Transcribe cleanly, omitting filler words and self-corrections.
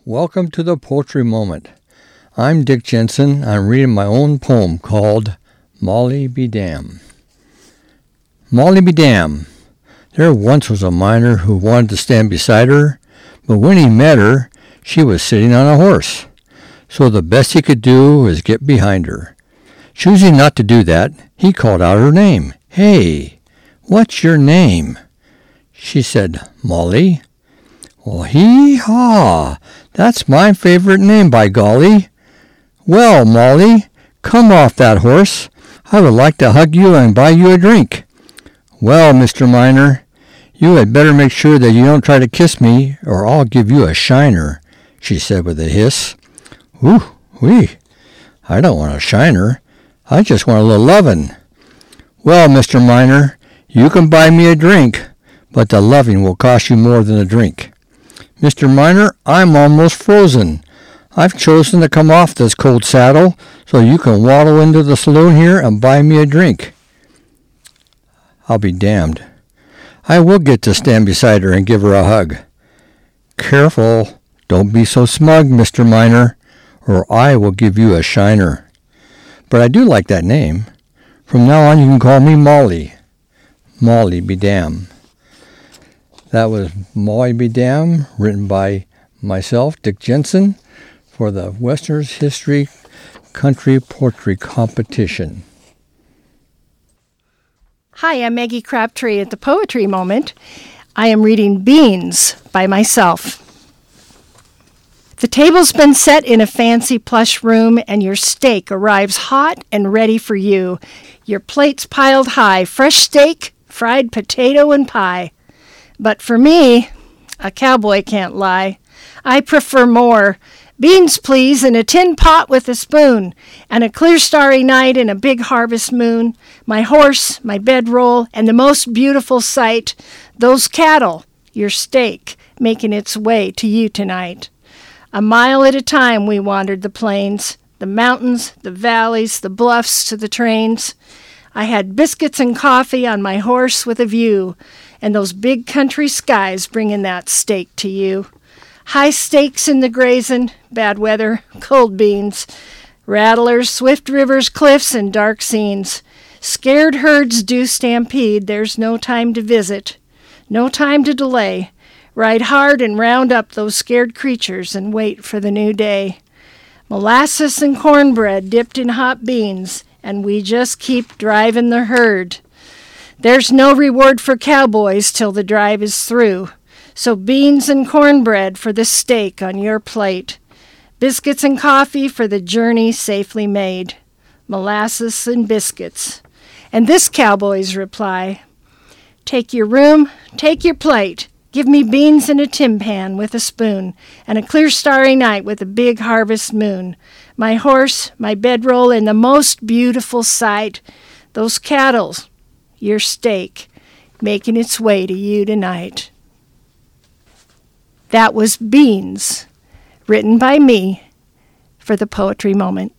Welcome to the Poetry Moment. I'm Dick Jensen. I'm reading my own poem called Molly Be Damned. Molly be damned. There once was a miner who wanted to stand beside her, but when he met her, she was sitting on a horse. So the best he could do was get behind her. Choosing not to do that, he called out her name. "Hey, what's your name?" She said, "Molly." "Well, hee-haw, that's my favorite name, by golly." "Well, Molly, come off that horse. I would like to hug you and buy you a drink." "Well, Mr. Miner, you had better make sure that you don't try to kiss me, or I'll give you a shiner," she said with a hiss. "Ooh-wee, I don't want a shiner. I just want a little lovin'." "Well, Mr. Miner, you can buy me a drink, but the loving will cost you more than a drink." "Mr. Miner, I'm almost frozen. I've chosen to come off this cold saddle so you can waddle into the saloon here and buy me a drink." I'll be damned. I will get to stand beside her and give her a hug. "Careful, don't be so smug, Mr. Miner, or I will give you a shiner." But I do like that name. From now on you can call me Molly. Molly be damned. That was Molly Be Damned, written by myself, Dick Jensen, for the Westerners History Country Poetry Competition. Hi, I'm Maggie Crabtree at the Poetry Moment. I am reading Beans by myself. The table's been set in a fancy plush room, and your steak arrives hot and ready for you. Your plate's piled high, fresh steak, fried potato, and pie. But for me, a cowboy can't lie. I prefer more. Beans, please, in a tin pot with a spoon, and a clear starry night and a big harvest moon. My horse, my bedroll, and the most beautiful sight, those cattle, your steak, making its way to you tonight. A mile at a time we wandered the plains, the mountains, the valleys, the bluffs to the trains. I had biscuits and coffee on my horse with a view, and those big country skies bringing that steak to you. High stakes in the grazin', bad weather, cold beans, rattlers, swift rivers, cliffs, and dark scenes. Scared herds do stampede, there's no time to visit, no time to delay. Ride hard and round up those scared creatures and wait for the new day. Molasses and cornbread dipped in hot beans, and we just keep driving the herd. There's no reward for cowboys till the drive is through. So beans and cornbread for the steak on your plate. Biscuits and coffee for the journey safely made. Molasses and biscuits. And this cowboy's reply: "Take your room, take your plate. Give me beans in a tin pan with a spoon, and a clear starry night with a big harvest moon. My horse, my bedroll, and the most beautiful sight, those cattle, your steak, making its way to you tonight." That was Beans, written by me for the Poetry Moment.